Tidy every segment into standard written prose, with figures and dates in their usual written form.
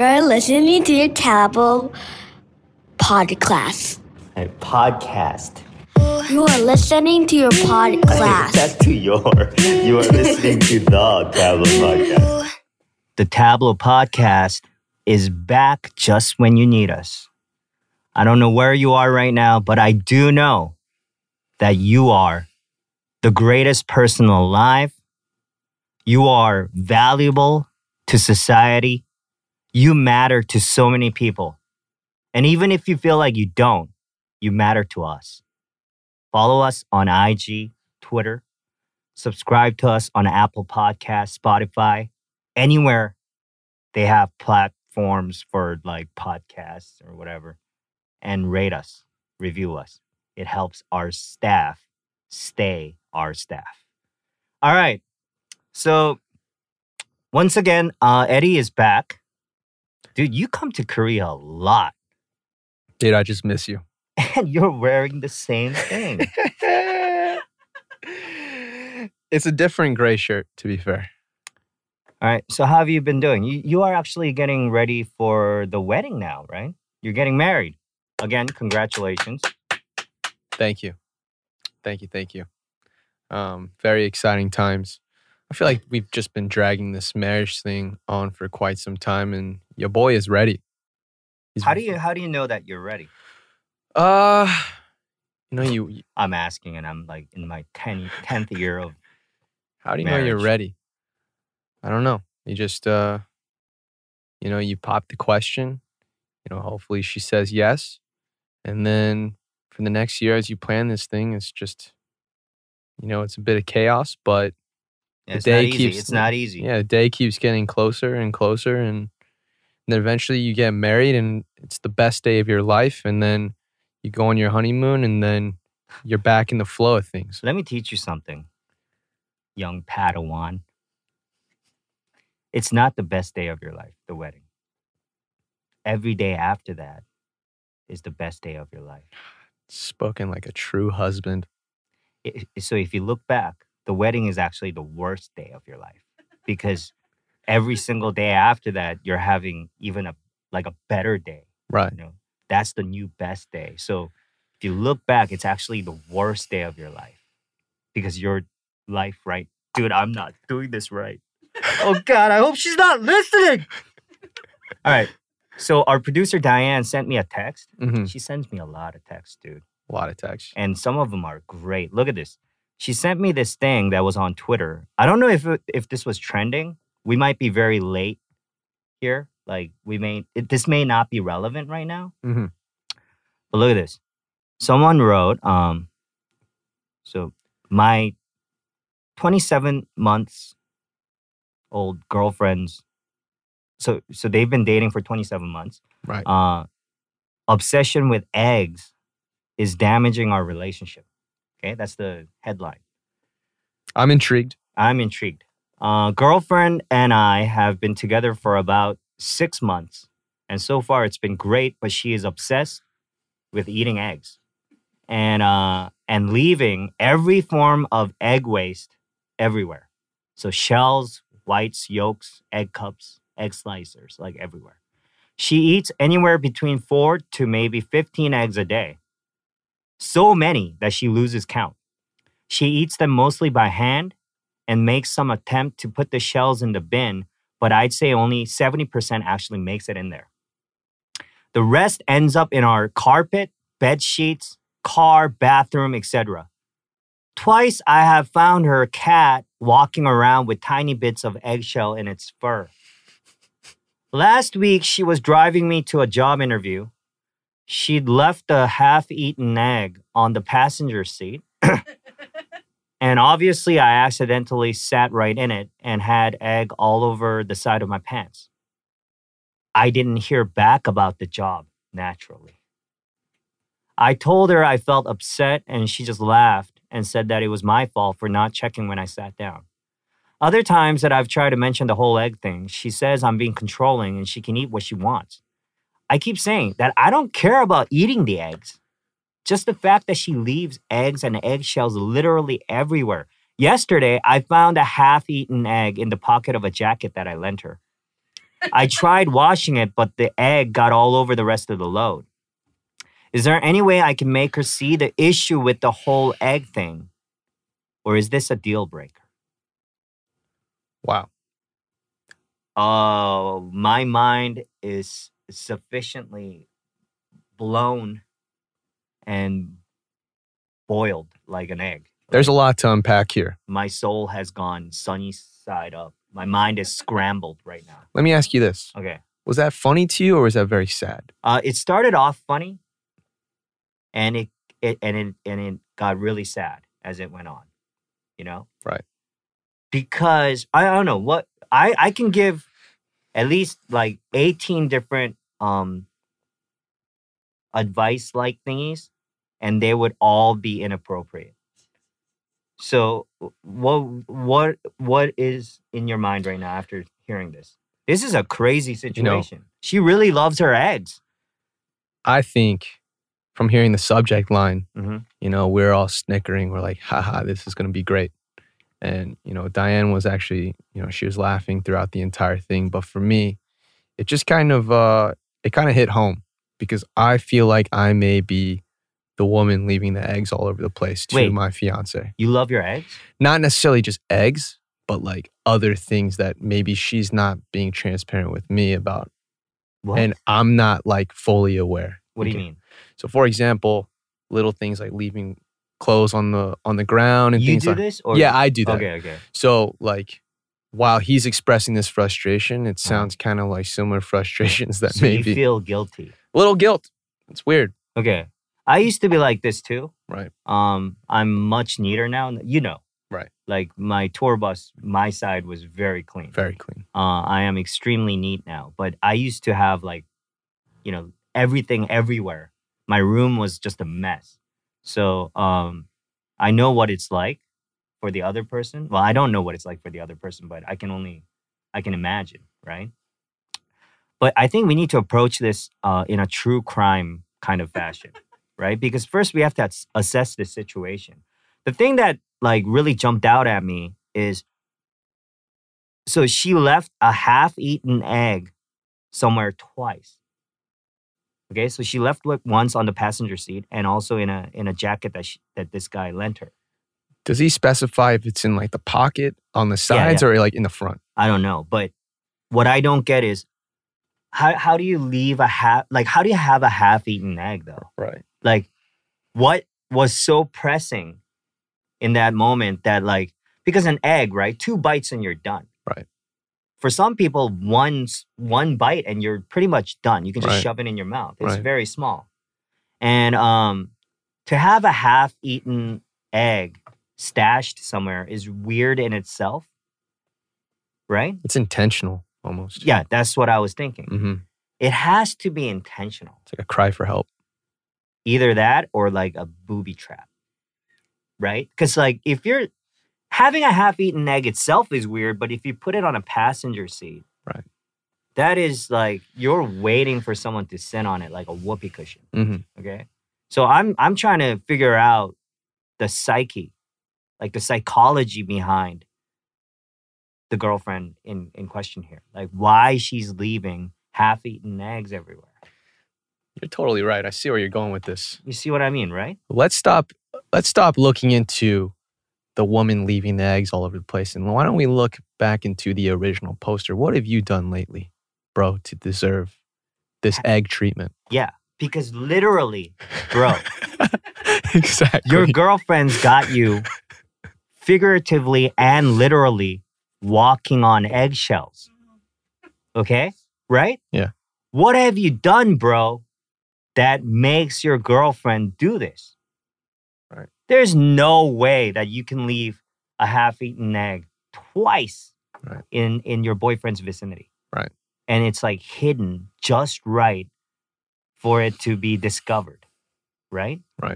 You're listening to your Tabo podcast. A podcast. You are listening to your podcast. That's to your. You are listening to the Tableau Podcast. The Tableau Podcast is back just when you need us. I don't know where you are right now, but I do know that you are the greatest person alive. You are valuable to society. You matter to so many people. And even if you feel like you don't, you matter to us. Follow us on IG, Twitter. Subscribe to us on Apple Podcasts, Spotify, anywhere they have platforms for like podcasts or whatever. And rate us, review us. It helps our staff stay our staff. All right. So once again, Eddie is back. Dude, you come to Korea a lot. Dude, I just miss you. And you're wearing the same thing. It's a different gray shirt, to be fair. All right. So how have you been doing? You are actually getting ready for the wedding now, right? You're getting married. Again, congratulations. Thank you. Thank you. Very exciting times. I feel like we've just been dragging this marriage thing on for quite some time, and your boy is ready. How do you know that you're ready? I'm asking, and I'm like in my 10th year of How do you marriage. know you're ready? I don't know. You just, you pop the question. Hopefully she says yes. And then for the next year, as you plan this thing, it's just, it's a bit of chaos, but it's not easy. Yeah, the day keeps getting closer and closer. And then eventually you get married and it's the best day of your life. And then you go on your honeymoon and then you're back in the flow of things. Let me teach you something, young Padawan. It's not the best day of your life, the wedding. Every day after that is the best day of your life. Spoken like a true husband. So if you look back, the wedding is actually the worst day of your life because every single day after that, you're having even a better day. Right. That's the new best day. So if you look back, it's actually the worst day of your life because your life, right? Dude, I'm not doing this right. Oh, God, I hope she's not listening. All right. So our producer, Diane, sent me a text. Mm-hmm. She sends me a lot of texts, dude. A lot of texts. And some of them are great. Look at this. She sent me this thing that was on Twitter. I don't know if this was trending. We might be very late here. Like, this may not be relevant right now. Mm-hmm. But look at this. Someone wrote, so my 27 months old girlfriends, so they've been dating for 27 months. Right. Obsession with eggs is damaging our relationship. Okay, that's the headline. I'm intrigued. Girlfriend and I have been together for about 6 months. And so far it's been great, but she is obsessed with eating eggs and leaving every form of egg waste everywhere. So shells, whites, yolks, egg cups, egg slicers, like everywhere. She eats anywhere between 4 to maybe 15 eggs a day. So many that she loses count. She eats them mostly by hand and makes some attempt to put the shells in the bin, but I'd say only 70% actually makes it in there. The rest ends up in our carpet, bed sheets, car, bathroom, etc. Twice I have found her cat walking around with tiny bits of eggshell in its fur. Last week, she was driving me to a job interview. She'd left a half-eaten egg on the passenger seat. And obviously, I accidentally sat right in it and had egg all over the side of my pants. I didn't hear back about the job, naturally. I told her I felt upset and she just laughed and said that it was my fault for not checking when I sat down. Other times that I've tried to mention the whole egg thing, she says I'm being controlling and she can eat what she wants. I keep saying that I don't care about eating the eggs. Just the fact that she leaves eggs and eggshells literally everywhere. Yesterday, I found a half-eaten egg in the pocket of a jacket that I lent her. I tried washing it, but the egg got all over the rest of the load. Is there any way I can make her see the issue with the whole egg thing? Or is this a deal breaker? Wow. Oh, my mind is sufficiently blown and boiled like an egg. There's a lot to unpack here. My soul has gone sunny side up. My mind is scrambled right now. Let me ask you this. Okay. Was that funny to you or was that very sad? It started off funny and it got really sad as it went on. You know? Right. Because I don't know what I can give at least like 18 different advice like thingies, and they would all be inappropriate. So what is in your mind right now after hearing this? This is a crazy situation. She really loves her eggs. I think from hearing the subject line, Mhm. We're all snickering. We're like, haha, this is going to be great. And, Diane was actually, she was laughing throughout the entire thing. But for me, it just kind of hit home because I feel like I may be the woman leaving the eggs all over the place to Wait. my fiance. You love your eggs? Not necessarily just eggs, but like other things that maybe she's not being transparent with me about. What? And I'm not like fully aware. What do you Okay. mean? So for example, little things like leaving clothes on the ground and You things do like this? Or Yeah, I do that. Okay. So like while he's expressing this frustration, it sounds kind of like similar frustrations that So you maybe feel guilty. a little guilt. It's weird. Okay. I used to be like this too. Right. I'm much neater now. Right. Like my tour bus, my side was very clean. Very clean. I am extremely neat now, but I used to have like, everything everywhere. My room was just a mess. So I know what it's like for the other person. Well, I don't know what it's like for the other person, but I can imagine, right? But I think we need to approach this in a true crime kind of fashion, right? Because first we have to assess the situation. The thing that like really jumped out at me is, so she left a half-eaten egg somewhere twice. Okay, so she left it once on the passenger seat and also in a jacket that this guy lent her. Does he specify if it's in like the pocket on the sides or like in the front? I don't know, but what I don't get is how do you leave how do you have a half-eaten egg though? Right. Like, what was so pressing in that moment that like, because an egg, right? 2 bites and you're done. Right. For some people, one bite and you're pretty much done. You can just Right. shove it in your mouth. It's Right. very small. And to have a half-eaten egg stashed somewhere is weird in itself, right? It's intentional almost. Yeah, that's what I was thinking. Mm-hmm. It has to be intentional. It's like a cry for help. Either that or like a booby trap, right? Because like if you're having a half-eaten egg itself is weird, but if you put it on a passenger seat, Right. that is like you're waiting for someone to sit on it like a whoopee cushion. Mm-hmm. Okay, so I'm trying to figure out the psyche, like the psychology behind the girlfriend in question here, like why she's leaving half-eaten eggs everywhere. You're totally right. I see where you're going with this. You see what I mean, right? Let's stop looking into the woman leaving the eggs all over the place. And why don't we look back into the original poster? What have you done lately, bro, to deserve this egg treatment? Yeah, because literally, bro, Exactly. your girlfriend's got you figuratively and literally walking on eggshells. Okay? Right? Yeah. What have you done, bro, that makes your girlfriend do this? Right. There's no way that you can leave a half-eaten egg twice Right. in your boyfriend's vicinity. Right. And it's like hidden just right for it to be discovered. Right? Right.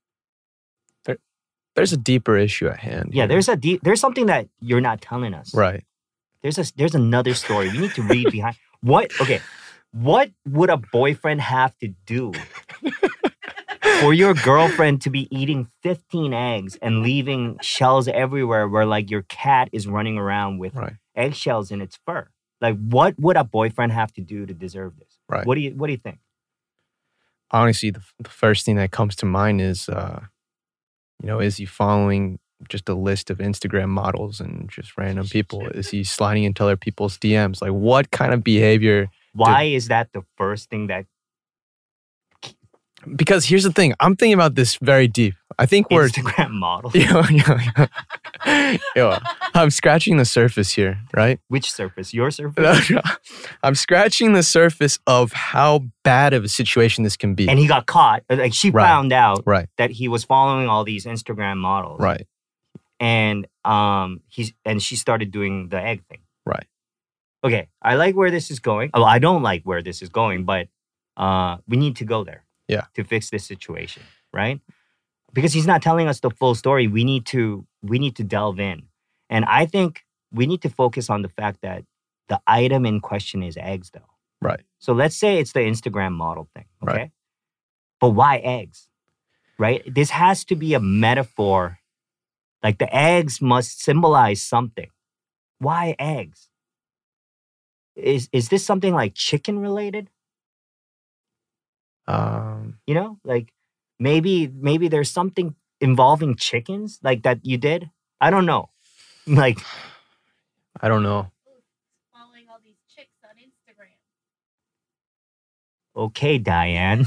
There's a deeper issue at hand. Yeah, here. there's something that you're not telling us. Right. There's another story. You need to read behind. What would a boyfriend have to do for your girlfriend to be eating 15 eggs and leaving shells everywhere where like your cat is running around with Right. eggshells in its fur? Like, what would a boyfriend have to do to deserve this? Right. What do you think? Honestly, the first thing that comes to mind is, is he following just a list of Instagram models and just random people? Is he sliding into other people's DMs? Like, what kind of behavior? Why is that the first thing that Because here's the thing. I'm thinking about this very deep. I think we're... Instagram models? I'm scratching the surface here, right? Which surface? Your surface? I'm scratching the surface of how bad of a situation this can be. And he got caught. Like, she found out Right. that he was following all these Instagram models. Right. And she started doing the egg thing. Right. Okay, I like where this is going. Oh, I don't like where this is going, but we need to go there. Yeah. To fix this situation, right? Because he's not telling us the full story. We need to delve in. And I think we need to focus on the fact that the item in question is eggs, though. Right. So let's say it's the Instagram model thing, okay? Right. But why eggs? Right? This has to be a metaphor. Like, the eggs must symbolize something. Why eggs? Is this something like chicken related? Like maybe there's something involving chickens like that you did. I don't know. Like, I don't know. Following all these chicks on Instagram. Okay, Diane.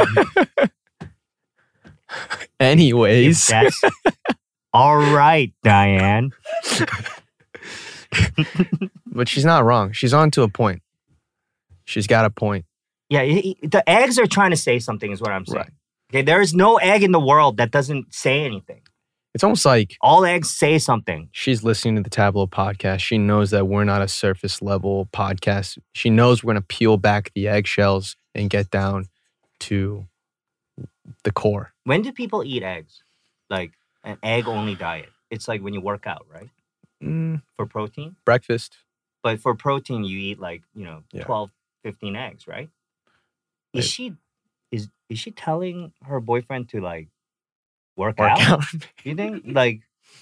Anyways. That's all right, Diane. But she's not wrong. She's on to a point. She's got a point. Yeah, the eggs are trying to say something is what I'm saying. Right. Okay, there is no egg in the world that doesn't say anything. It's almost like All eggs say something. she's listening to the Tableau podcast. She knows that we're not a surface level podcast. She knows we're going to peel back the eggshells and get down to the core. When do people eat eggs? Like an egg-only diet. It's like when you work out, right? For protein. Breakfast. But for protein, you eat like, Yeah. 12, 15 eggs, right? Right. Is she telling her boyfriend to like work Work out? out. You think? Like,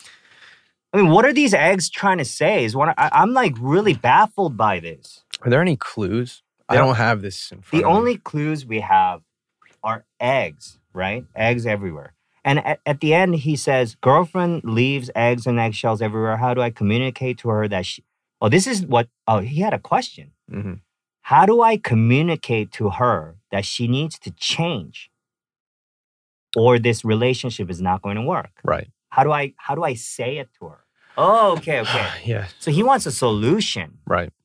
I mean, what are these eggs trying to say? I'm like really baffled by this. Are there any clues? I There- don't have this in front The of me. only clues we have are eggs, right? Eggs everywhere. And at the end, he says, girlfriend leaves eggs and eggshells everywhere. How do I communicate to her that she... Oh, this is what... Oh, he had a question. Mhm. How do I communicate to her that she needs to change or this relationship is not going to work? Right. How do I say it to her? Oh, okay. Yeah. So he wants a solution. Right.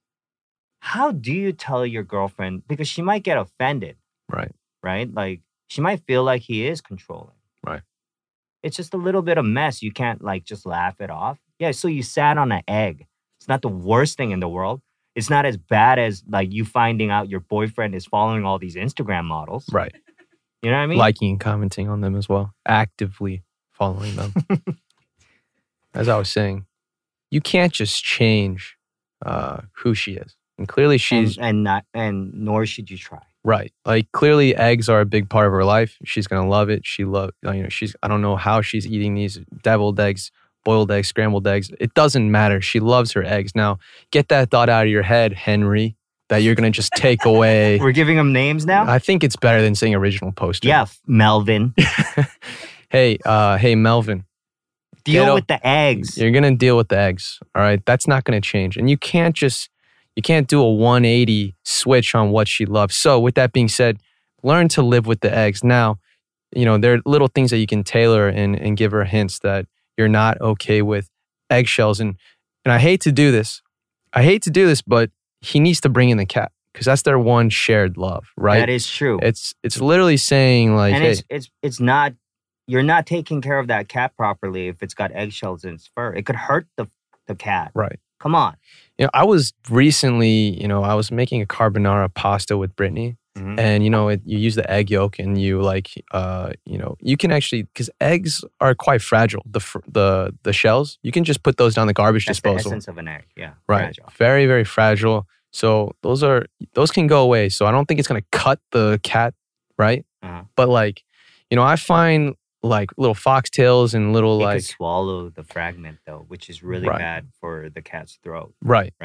How do you tell your girlfriend? Because she might get offended, Right. right? Like, she might feel like he is controlling. Right. It's just a little bit of mess. You can't like just laugh it off. Yeah, so you sat on an egg. It's not the worst thing in the world. It's not as bad as like you finding out your boyfriend is following all these Instagram models. Right. You know what I mean? Liking and commenting on them as well. Actively following them. As I was saying, you can't just change who she is. And clearly she's and nor should you try. right. Like clearly eggs are a big part of her life. She's going to love it. I don't know how she's eating these deviled eggs, boiled eggs, scrambled eggs. It doesn't matter. She loves her eggs. Now, get that thought out of your head, Henry, that you're going to just take away. We're giving him names now? I think it's better than saying original poster. Yeah, Melvin. Hey, Melvin. Deal with the eggs. You're going to deal with the eggs. All right. That's not going to change. And you can't do a 180 switch on what she loves. So with that being said, learn to live with the eggs. Now, there are little things that you can tailor and give her hints that you're not okay with eggshells. And I hate to do this. But he needs to bring in the cat because that's their one shared love, right? That is true. It's literally saying like, And hey, it's not, you're not taking care of that cat properly if it's got eggshells in its fur. It could hurt the cat. right. Come on. I was recently, I was making a carbonara pasta with Brittany. Mhm. And, you use the egg yolk and you you can actually, because eggs are quite fragile. The shells, you can just put those down the garbage That's the disposal. essence of an egg. Yeah. Right. Fragile. Very, very fragile. So those can go away. So I don't think it's going to cut the cat, right? Uh-huh. But I find like little foxtails and little It like, could swallow the fragment though, which is really Right. bad for the cat's throat, right. right?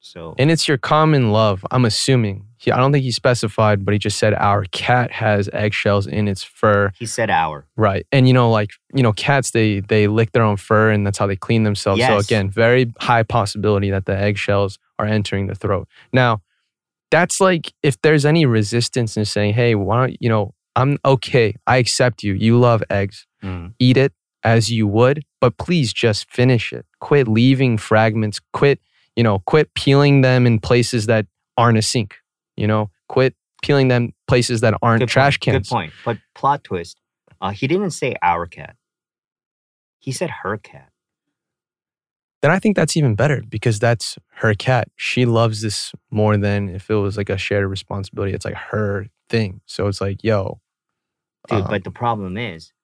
So And it's your common love, I'm assuming. I don't think he specified, but he just said our cat has eggshells in its fur. he said our. Right. And cats, they lick their own fur and that's how they clean themselves. So Yes. again, very high possibility that the eggshells are entering the throat. Now, that's like if there's any resistance in saying, hey, why don't, I'm okay. I accept you. You love eggs. Mm. Eat it as you would, but please just finish it. Quit leaving fragments. Quit peeling them in places that aren't a sink. Quit peeling them places that aren't Good trash point. cans. Good point. But plot twist, he didn't say our cat. He said her cat. Then I think that's even better because that's her cat. She loves this more than if it was like a shared responsibility. It's like her thing. So it's like, yo. Dude, but the problem is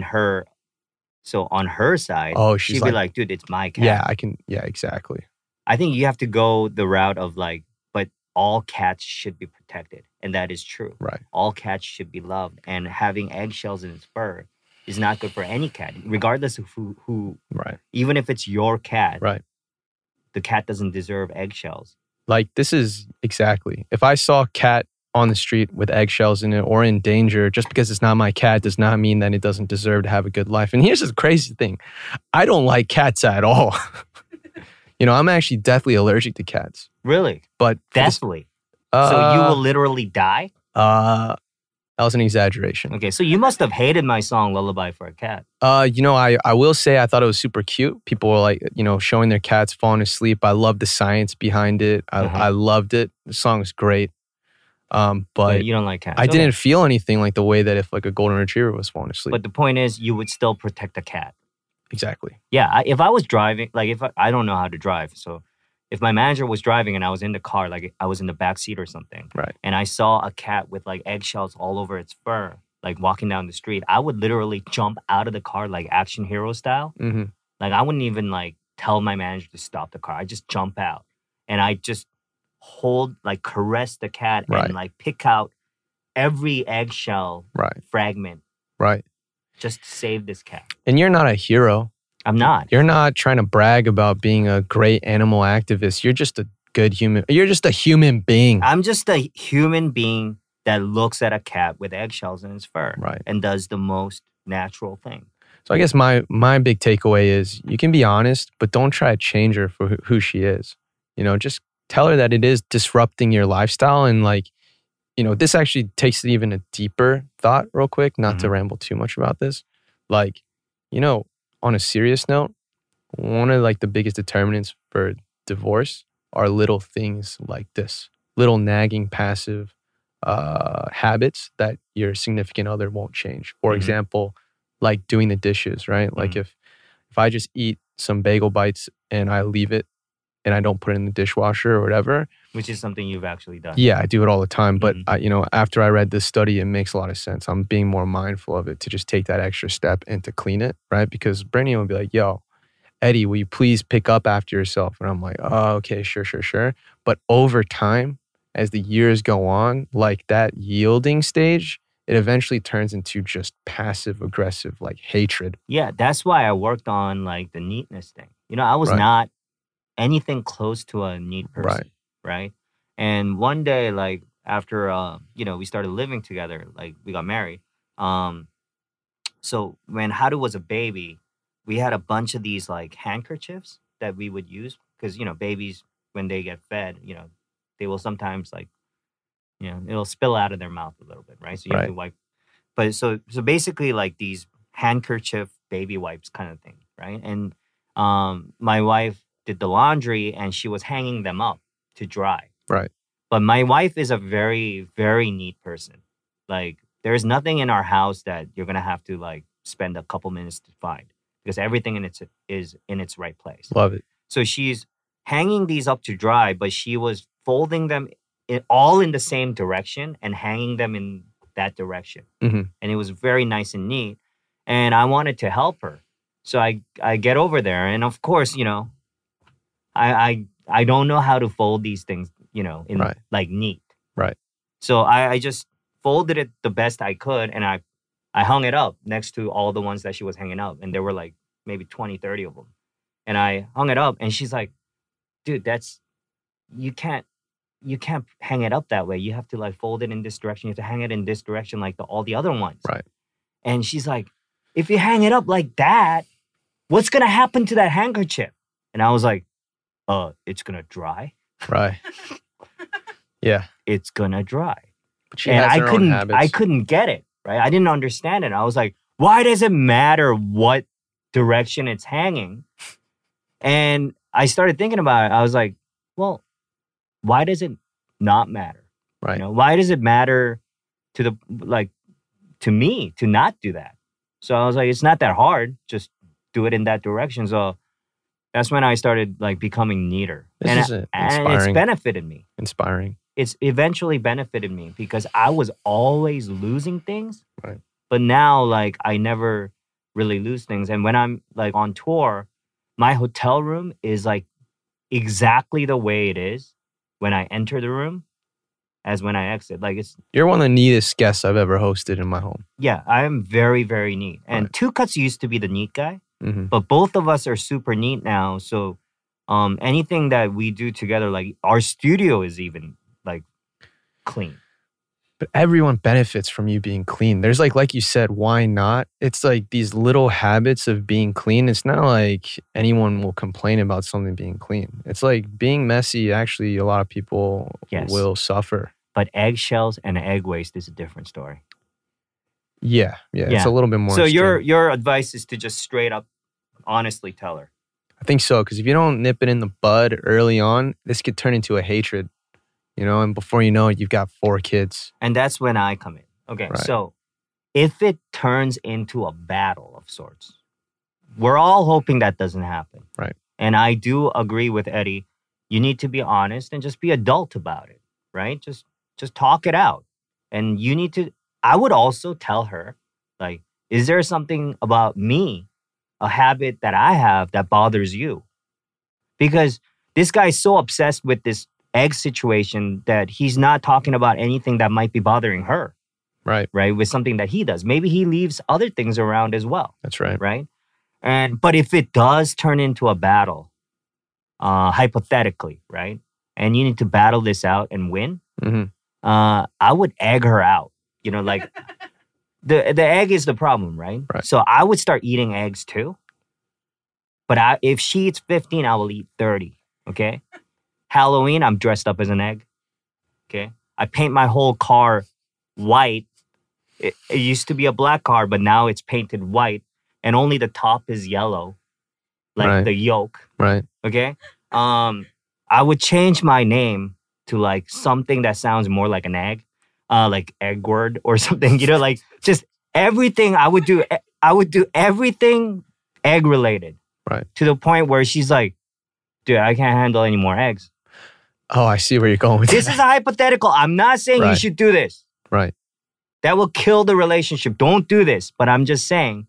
so on her side, Oh, she's she'd be like, dude, it's my cat. Yeah, exactly. I think you have to go the route of like, but all cats should be protected. And that is true. Right. All cats should be loved. And having eggshells in its fur is not good for any cat, regardless of who Right. even if it's your cat, Right. the cat doesn't deserve eggshells. Like this is exactly. If I saw a cat on the street with eggshells in it or in danger, just because it's not my cat does not mean that it doesn't deserve to have a good life. And here's the crazy thing. I don't like cats at all. I'm actually deathly allergic to cats. Really? But Deathly. So you will literally die? That was an exaggeration. Okay, so you must have hated my song Lullaby for a Cat. I will say I thought it was super cute. People were like, showing their cats falling asleep. I love the science behind it. I loved it. The song is great. But you don't like cats. I didn't feel anything like the way that if like a golden retriever was falling asleep. But the point is, you would still protect a cat. Exactly. Yeah, if I was driving, like if I don't know how to drive, so if my manager was driving and I was in the car, like I was in the back seat or something, Right. and I saw a cat with like eggshells all over its fur, like walking down the street, I would literally jump out of the car like action hero style. Mm-hmm. Like I wouldn't even like tell my manager to stop the car. I just jump out and I just caress the cat Right. and like pick out every eggshell Right. fragment Right. just to save this cat. And you're not a hero. I'm not. You're not trying to brag about being a great animal activist. You're just a good human. You're just a human being. I'm just a human being that looks at a cat with eggshells in its fur Right. and does the most natural thing. So I guess my big takeaway is you can be honest, but don't try to change her for who she is. Just tell her that it is disrupting your lifestyle. And this actually takes it even a deeper thought real quick, not to ramble too much about this. On a serious note, one of the biggest determinants for divorce are little things like this, little nagging passive habits that your significant other won't change. For example, like doing the dishes, right? Like if I just eat some bagel bites and I leave it and I don't put it in the dishwasher or whatever. Which is something you've actually done. Yeah, I do it all the time. But after I read this study, it makes a lot of sense. I'm being more mindful of it to just take that extra step and to clean it, right? Because Brittany would be like, yo, Eddie, will you please pick up after yourself? And I'm like, oh, okay, sure. But over time, as the years go on, like that yielding stage, it eventually turns into just passive aggressive, like hatred. Yeah, that's why I worked on like the neatness thing. I was Right. not anything close to a neat person. Right. And one day, like after we started living together, like we got married. So when Haru was a baby, we had a bunch of these like handkerchiefs that we would use because babies when they get fed, they will sometimes like it'll spill out of their mouth a little bit, right? So you have to wipe. But so basically like these handkerchief baby wipes kind of thing, right? And my wife did the laundry and she was hanging them up to dry. Right. But my wife is a very, very neat person. Like there's nothing in our house that you're gonna have to like spend a couple minutes to find because everything is in its right place. Love it. So she's hanging these up to dry, but she was folding them all in the same direction and hanging them in that direction. Mm-hmm. And it was very nice and neat. And I wanted to help her. So I get over there and of course, I don't know how to fold these things, in like neat. Right. So I just folded it the best I could and I hung it up next to all the ones that she was hanging up. And there were like maybe 20, 30 of them. And I hung it up and she's like, dude, that's you can't hang it up that way. You have to like fold it in this direction. You have to hang it in this direction like all the other ones. Right. And she's like, if you hang it up like that, what's gonna happen to that handkerchief? And I was like, it's gonna dry. Right. Yeah. It's gonna dry. But she And has her own habits. I couldn't get it, right? I didn't understand it. I was like, why does it matter what direction it's hanging? And I started thinking about it. I was like, well, why does it not matter? Right. You know, why does it matter to me to not do that? So I was like, it's not that hard. Just do it in that direction. So that's when I started like becoming neater. This is and inspiring. it's benefited me. Inspiring. It's eventually benefited me because I was always losing things. Right. But now, like, I never really lose things. And when I'm like on tour, my hotel room is like exactly the way it is when I enter the room as when I exit. Like, it's, You're one of the neatest guests I've ever hosted in my home. yeah, I am very, very neat. And Right. Two Cuts used to be the neat guy, Hmm. but both of us are super neat now. So anything that we do together, like our studio is even like clean. But everyone benefits from you being clean. There's like you said, why not? It's like these little habits of being clean. It's not like anyone will complain about something being clean. It's like being messy. Actually, a lot of people Yes. will suffer. But eggshells and egg waste is a different story. Yeah. It's Yeah. a little bit more. So extreme. your advice is to just straight up, honestly tell her. I think so, because if you don't nip it in the bud early on, this could turn into a hatred, and before you know it, you've got 4 kids. And that's when I come in. Okay, Right. so if it turns into a battle of sorts, we're all hoping that doesn't happen. Right. And I do agree with Eddie. You need to be honest and just be adult about it, right? Just talk it out. And you need to, I would also tell her, like, is there something about me, a habit that I have that bothers you? Because this guy's so obsessed with this egg situation that he's not talking about anything that might be bothering her, Right. right? With something that he does. Maybe he leaves other things around as well, That's right. right? But if it does turn into a battle, hypothetically, right? And you need to battle this out and win, Hmm. I would egg her out. Like the egg is the problem, right? Right. So I would start eating eggs too. But if she eats 15, I will eat 30. Okay. Halloween, I'm dressed up as an egg. Okay. I paint my whole car white. It used to be a black car, but now it's painted white, and only the top is yellow, like Right. the yolk. Right. Okay. I would change my name to like something that sounds more like an egg, like Eggward or something. Like just everything. I would do everything egg related. Right. To the point where she's like, dude, I can't handle any more eggs. Oh, I see where you're going with This that. is a hypothetical. I'm not saying you Right. should do this. Right. That will kill the relationship. Don't do this. But I'm just saying,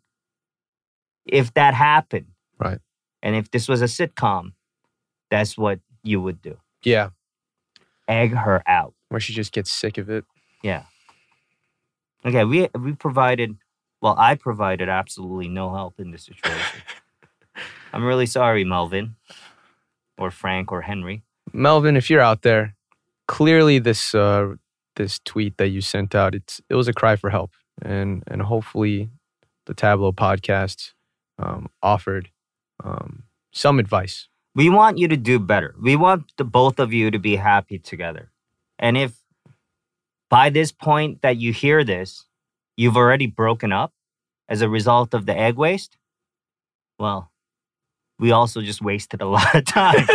if that happened, Right. and if this was a sitcom, that's what you would do. Yeah. Egg her out. Where she just gets sick of it. Yeah. Okay, we provided, well, I provided absolutely no help in this situation. I'm really sorry, Melvin, or Frank, or Henry. Melvin, if you're out there, clearly this tweet that you sent out, it was a cry for help, and hopefully the Tableau podcast offered some advice. We want you to do better. We want the both of you to be happy together. And if by this point that you hear this, you've already broken up as a result of the egg waste, well, we also just wasted a lot of time.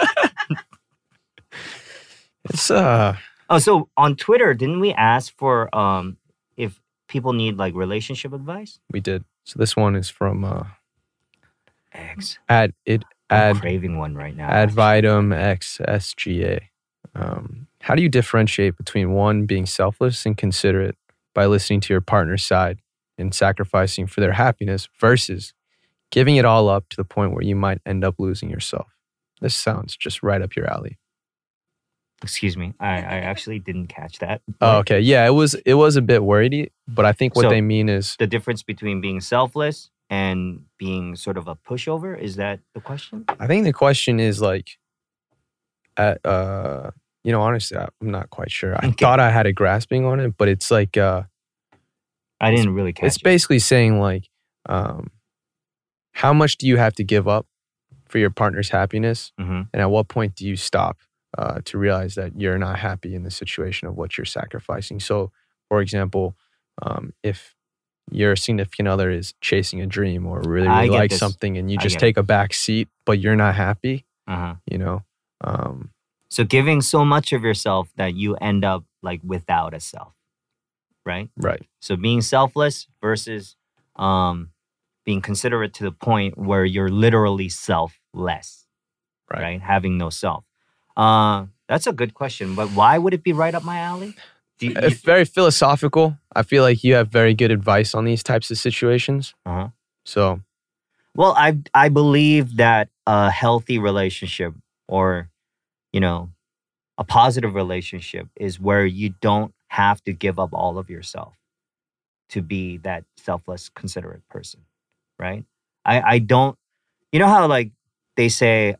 It's Oh, so on Twitter, didn't we ask for if people need like relationship advice? we did. So this one is from Eggs. I'm I'm craving one right now. Ad Vitam X SGA. How do you differentiate between one being selfless and considerate by listening to your partner's side and sacrificing for their happiness versus giving it all up to the point where you might end up losing yourself? This sounds just right up your alley. Excuse me. I actually didn't catch that. Oh, okay. Yeah, it was a bit wordy, but I think what So- they mean is The difference between being selfless and being sort of a pushover, is that the question? I think the question is like, Honestly, I'm not quite sure. I Okay. thought I had a grasping on it, but it's like I didn't really catch it's it. basically saying like, how much do you have to give up for your partner's happiness, Mm-hmm. and at what point do you stop to realize that you're not happy in the situation of what you're sacrificing? So, for example, if your significant other is chasing a dream or really, I really get like this. something, and you I just get take a back seat, but you're not happy, Uh-huh. you know. So giving so much of yourself that you end up like without a self, right? Right. So being selfless versus being considerate to the point where you're literally selfless, Right. right? Having no self. That's a good question, but why would it be right up my alley? It's very philosophical. I feel like you have very good advice on these types of situations. Uh-huh. So, Well, I believe that a healthy relationship, or a positive relationship, is where you don't have to give up all of yourself to be that selfless, considerate person, right? I don't. You know how like they say,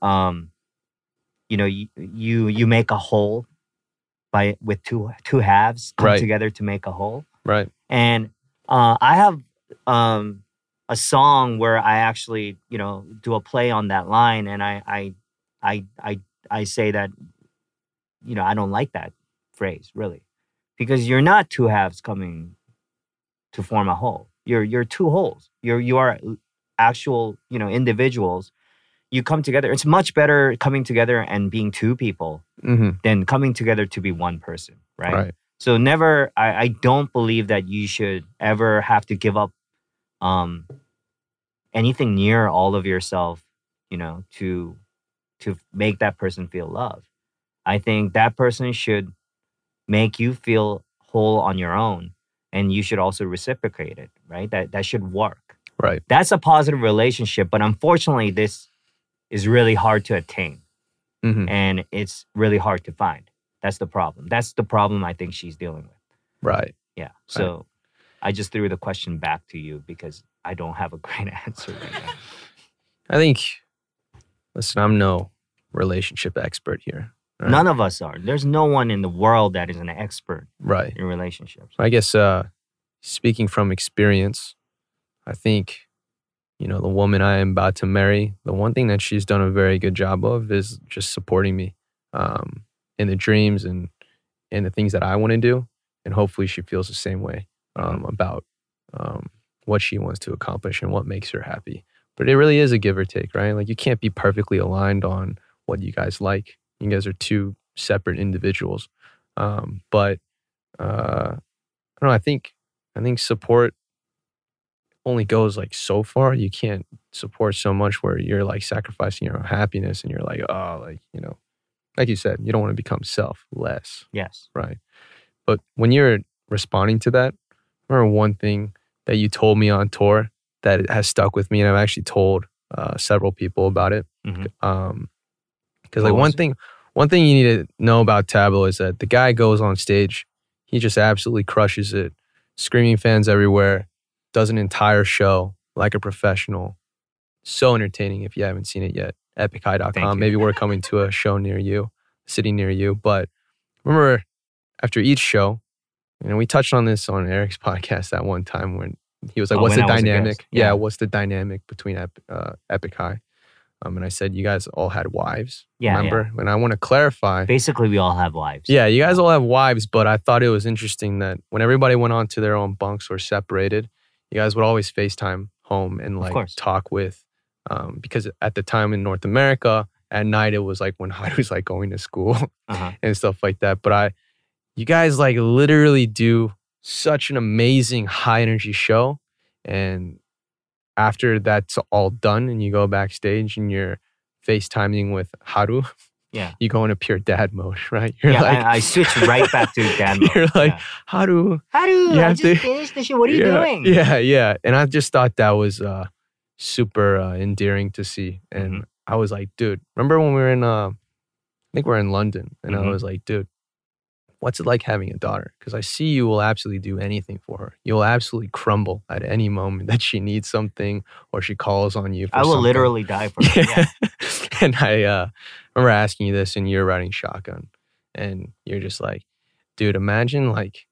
you make a whole with two halves come Right. together to make a whole. right. And I have a song where I actually, do a play on that line, and I say that, I don't like that phrase really, because you're not two halves coming to form a whole. You're two wholes. You are actual, individuals. You come together. It's much better coming together and being two people Mm-hmm. than coming together to be one person, right? Right. So never, I don't believe that you should ever have to give up anything near all of yourself, to make that person feel love. I think that person should make you feel whole on your own, and you should also reciprocate it, right? That should work. Right. That's a positive relationship, but unfortunately, this is really hard to attain, Mm-hmm. and it's really hard to find. That's the problem. That's the problem I think she's dealing with. Right. Yeah. So I just threw the question back to you because I don't have a great answer right now. I think, listen, I'm no relationship expert here. Right? None of us are. There's no one in the world that is an expert Right. in relationships. I guess speaking from experience, I think, the woman I am about to marry, the one thing that she's done a very good job of is just supporting me in the dreams and the things that I want to do. And hopefully she feels the same way about what she wants to accomplish and what makes her happy. But it really is a give or take, right? Like you can't be perfectly aligned on what you guys like. You guys are two separate individuals. But I don't know. I think support only goes like so far. You can't support so much where you're like sacrificing your own happiness and you're like, oh, like, like you said, you don't want to become selfless, Yes. right? But when you're responding to that, I remember one thing that you told me on tour that it has stuck with me, and I've actually told several people about it. Mhm. Because What like was one thing you need to know about Tabo is that the guy goes on stage, he just absolutely crushes it, screaming fans everywhere, does an entire show like a professional. So entertaining if you haven't seen it yet. Thank you. EpicHigh.com. Maybe we're coming to a show near you, city near you. But remember, after each show, we touched on this on Eric's podcast at one time when he was like, what's when the I was a guest. dynamic? Yeah. What's the dynamic between Epic High? And I said, you guys all had wives. Yeah, remember? And I want to clarify. Basically, we all have wives. Yeah, you guys all have wives, but I thought it was interesting that when everybody went on to their own bunks or separated, you guys would always FaceTime home and like course. talk with, because at the time in North America, at night it was like when Haru's like going to school Uh-huh. and stuff like that. But you guys like literally do such an amazing high energy show. And after that's all done and you go backstage and you're FaceTiming with Haru, Yeah. you go into pure dad mode, right? You're Yeah, like, I switched right back to dad mode. you're like, Yeah. Haru, Haru, you I have just to- finished the show. What are you doing? Yeah. And I just thought that was super endearing to see. And I was like, dude, remember when we were in, I think we're in London, and I Mhm. was like, dude, what's it like having a daughter? Because I see you will absolutely do anything for her. You'll absolutely crumble at any moment that she needs something or she calls on you for I will something. literally die for her. Yeah. And I remember asking you this, and you're riding shotgun, and you're just like, dude, imagine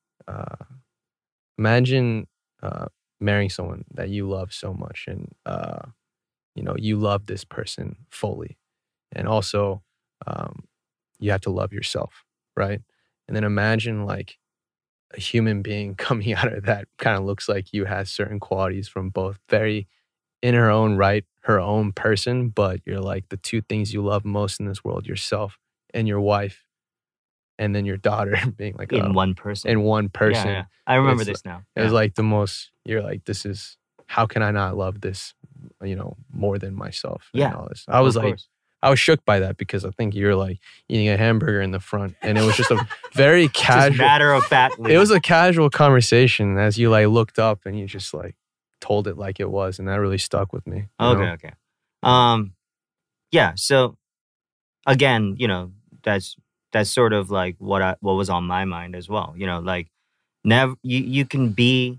marrying someone that you love so much, and you love this person fully, and also you have to love yourself, right? And then imagine like a human being coming out of that kind of looks like you, has certain qualities from both, very in her own right, her own person, but you're like the two things you love most in this world, yourself and your wife, and then your daughter being like In one person. in one Yeah, person. yeah. I remember It's- this now. It was Yeah. like the most, you're like, this is, how can I not love this, more than myself? And Yeah, all this. I was Of like, course. I was shook by that because I think you're like eating a hamburger in the front, and it was just a very Just casual. matter of fact. It was a casual conversation as you like looked up and you just like told it like it was, and that really stuck with me. you know? Okay. Yeah. So again, that's sort of like what was on my mind as well. Like never you can be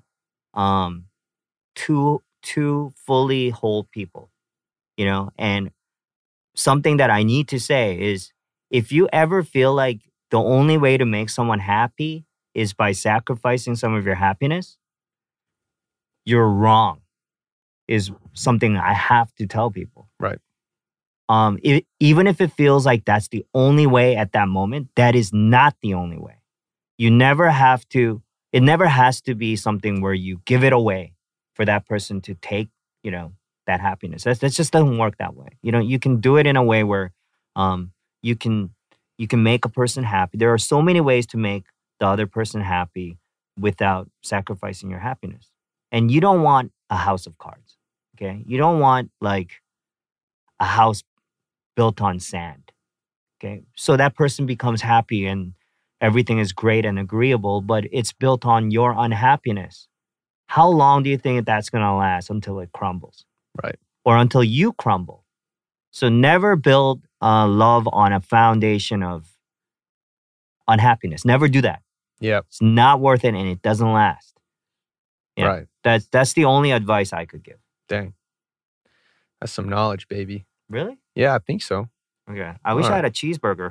two fully whole people, and something that I need to say is if you ever feel like the only way to make someone happy is by sacrificing some of your happiness, you're wrong, is something I have to tell people. Right. Even if it feels like that's the only way at that moment, that is not the only way. It never has to be something where you give it away for that person to take, that happiness. That just doesn't work that way. You can do it in a way where you can make a person happy. There are so many ways to make the other person happy without sacrificing your happiness. And you don't want a house of cards, okay? You don't want like a house built on sand, okay? So that person becomes happy and everything is great and agreeable, but it's built on your unhappiness. How long do you think that's going to last until it crumbles? Right. Or until you crumble? So never build love on a foundation of unhappiness. Never do that. Yeah. It's not worth it and it doesn't last. Yeah. Right. That's the only advice I could give. Dang. That's some knowledge, baby. Really? Yeah, I think so. Okay. I wish I Alright. had a cheeseburger.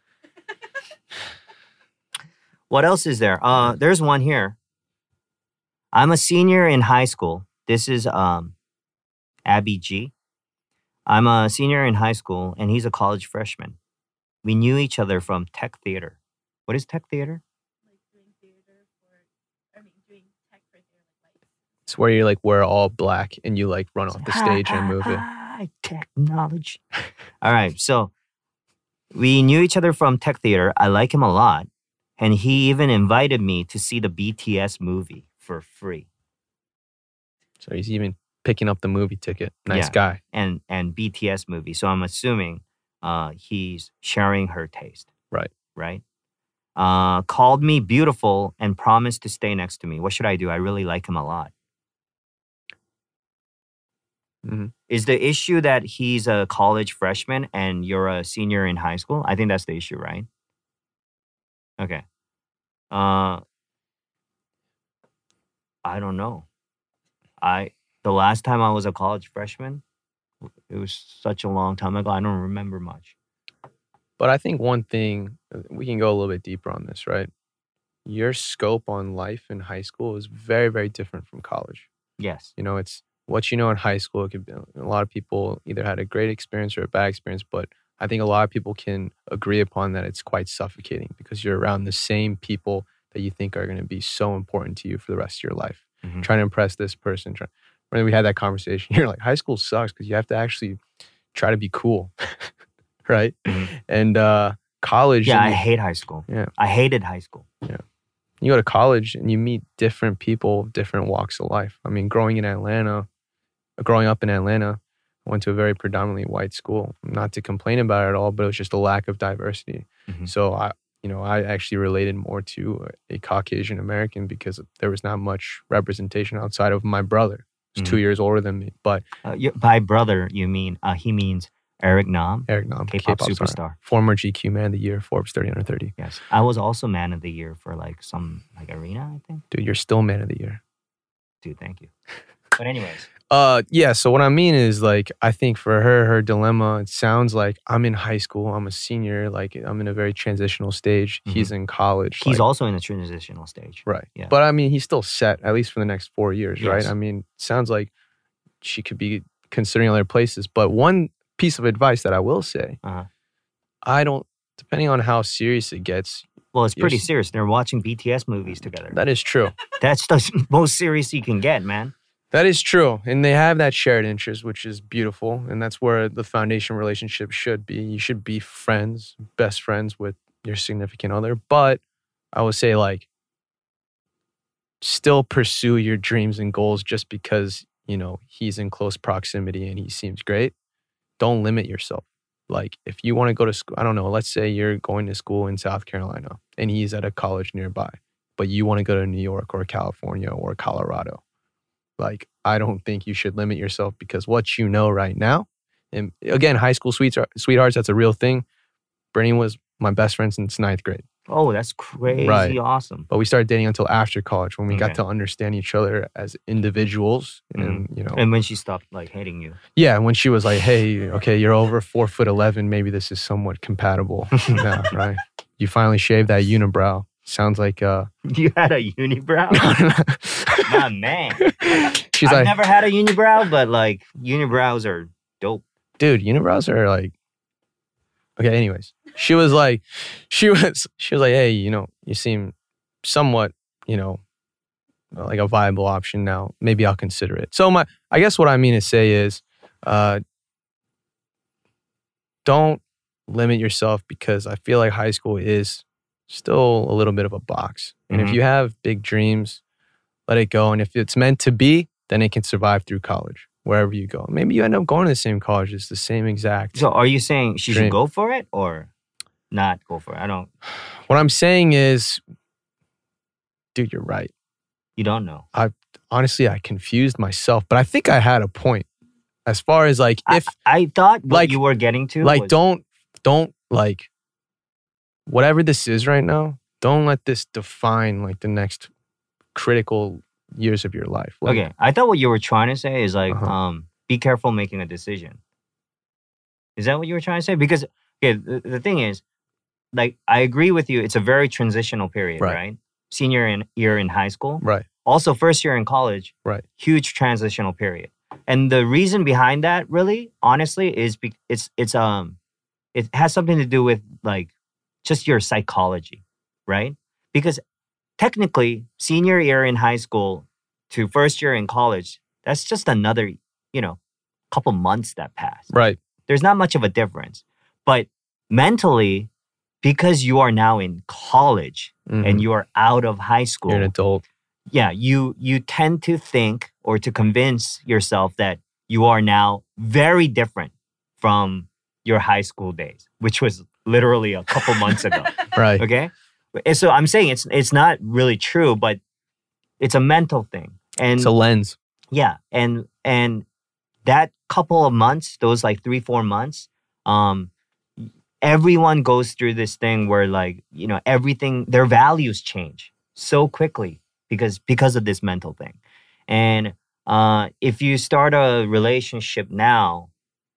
What else is there? There's one here. I'm a senior in high school. This is Abby G. I'm a senior in high school, and he's a college freshman. We knew each other from Tech Theater. What is Tech Theater? Like doing doing tech for theater, like It's where you like wear all black and you like run off the stage and move it. Technology. All right, so we knew each other from Tech Theater. I like him a lot, and he even invited me to see the BTS movie for free. So he's even picking up the movie ticket. Nice Yeah. guy. And BTS movie. So I'm assuming he's sharing her taste. Right. Right. Called me beautiful and promised to stay next to me. What should I do? I really like him a lot. Mhm. Is the issue that he's a college freshman and you're a senior in high school? I think that's the issue, right? Okay. I don't know. The last time I was a college freshman, it was such a long time ago. I don't remember much. But I think one thing, we can go a little bit deeper on this, right? Your scope on life in high school is very, very different from college. Yes. It's what you know in high school. It could be, a lot of people either had a great experience or a bad experience, but I think a lot of people can agree upon that it's quite suffocating because you're around the same people that you think are going to be so important to you for the rest of your life. Mhm. Trying to impress this person. When we had that conversation, you're like, high school sucks because you have to actually try to be cool, right? Mhm. And college. Yeah, and I you- hate high school. Yeah. I hated high school. you go to college and you meet different people, different walks of life. I mean, growing up in Atlanta, I went to a very predominantly white school. Not to complain about it at all, but it was just a lack of diversity. Mhm. So I actually related more to a Caucasian American because there was not much representation outside of my brother. He's 2 years older than me. But By brother, you mean he means Eric Nam, Eric Nam, K-pop superstar. former GQ Man of the Year, Forbes 30 under 30. Yes, I was also man of the year for like some like arena, I think. Dude, you're still Man of the Year. Dude, thank you. But anyways, Yeah, so what I mean is like I think for her dilemma, it sounds like I'm in high school, I'm a senior, like I'm in a very transitional stage. He's in college. he's like, also in the transitional stage. right. Yeah. But I mean, he's still set at least for the next 4 years, right? Yes. I mean, sounds like she could be considering other places. But one piece of advice that I will say, I don't, depending on how serious it gets, Well, it's pretty Yes. serious. They're watching BTS movies together. that is true. That's the most serious you can get, man. That is true. And they have that shared interest, which is beautiful. And that's where the foundation relationship should be. You should be friends, best friends with your significant other. But I would say, like, still pursue your dreams and goals just because, you know, he's in close proximity and he seems great. Don't limit yourself. Like, if you want to go to school, I don't know, let's say you're going to school in South Carolina and he's at a college nearby, but you want to go to New York or California or Colorado. Like, I don't think you should limit yourself because what you know right now, and again, high school sweethearts, that's a real thing. Brittany was my best friend since 9th grade, Oh, that's crazy Right. awesome. but we started dating until after college when we got Okay. to understand each other as individuals. And, you know, And when she stopped like hating you. yeah, when she was like, hey, okay, you're over 4'11", maybe this is somewhat compatible. Yeah, right. You finally shaved that unibrow. Sounds like, You had a unibrow? Nah, man. she's I've like, never had a unibrow, but like unibrows are dope. dude, unibrows are like, okay, anyways. She was like, hey, you know, you seem somewhat, you know, like a viable option now. Maybe I'll consider it. So I guess what I mean to say is, don't limit yourself because I feel like high school is still a little bit of a box. And if Mhm. you have big dreams, let it go. And if it's meant to be, then it can survive through college, wherever you go. Maybe you end up going to the same college. It's the same exact. So are you saying she Dream. should go for it or not go for it? I don't, What I'm saying is, dude, you're right. you don't know. Honestly, I confused myself, but I think I had a point as far as like, if I thought what like- you were getting to like, was, don't like, whatever this is right now, don't let this define like the next critical years of your life. Like, okay, I thought what you were trying to say is like, Uh-huh. be careful making a decision. Is that what you were trying to say? Because okay, the thing is, like, I agree with you. It's a very transitional period, Right. right? Senior year in high school, Right. also first year in college, Right. huge transitional period. And the reason behind that, really, honestly, is it has something to do with like just your psychology, right? Because technically, senior year in high school to first year in college, that's just another, couple months that pass. Right. There's not much of a difference. But mentally, because you are now in college and Mhm. you are out of high school, You're an adult. yeah, you tend to think or to convince yourself that you are now very different from your high school days, which was literally a couple months ago. Right. Okay, and so I'm saying it's not really true, but it's a mental thing, and It's a lens. yeah, and that couple of months, those like 3-4 months, everyone goes through this thing where like everything, their values change so quickly because of this mental thing, and if you start a relationship now,